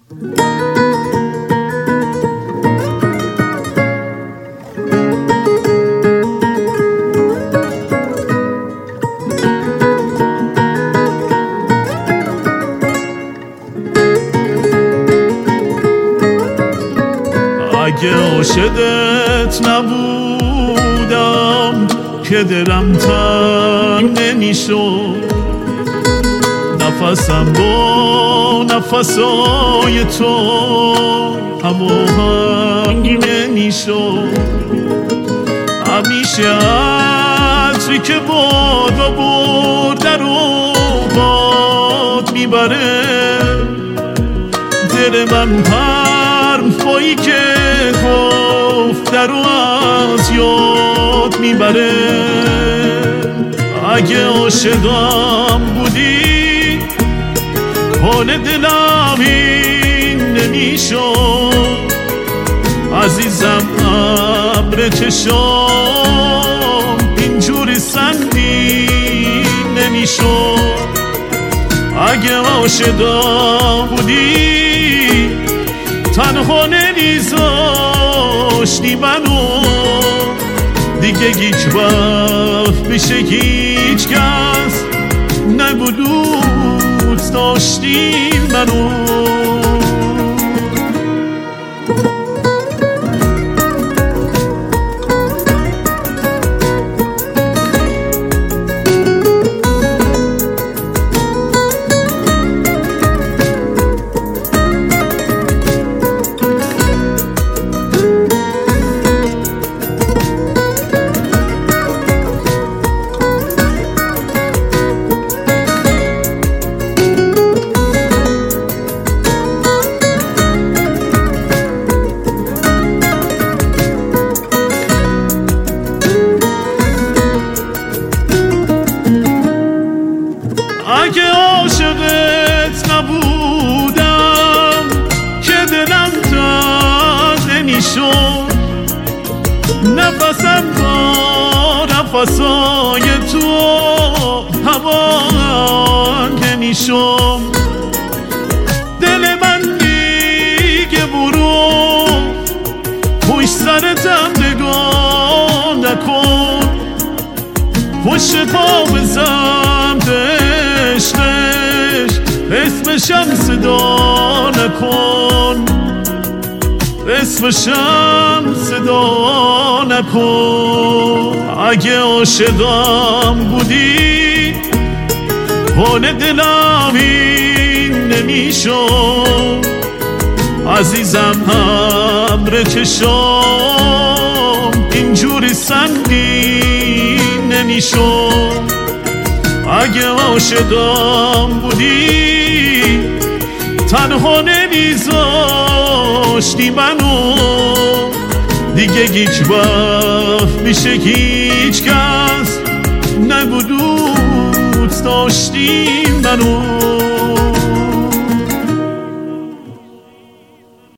اگه عاشقت نبودم که دلم تنگ نمیشد، نفسم با نفسای تو هماهنگ نمیشد. همیشه عطری که بادا برده رو باد میبره، دل من حرفایی که گفته رو از یاد میبره. اگه عاشقم بودی حال دلم این نمیشد، عزیزم ابر چشام اینجوری سنگین نمیشد. اگه عاشقم بودی تنها نمیذاشتی منو، دیگه هیچ وقت پیش هیچ کس نگو دوست داشتی منو. اگه عاشقت نبودم که دلم تنگ نمیشد، نفسم با نفسای تو هماهنگ نمیشد. دل من دیگه برو پشت سرتم نگاه نکن، پشت پا بزن عشقش اسمشم صدا نکن، اسمشم صدا نکن. اگه عاشقم بودی حال دلم این نمیشد، عزیزم ابر چشام اینجوری سنگین نمیشد. اگه عاشقم بودی تنها نمیذاشتی منو، دیگه هیچ وقت میشه هیچ کس نگو دوست داشتی منو.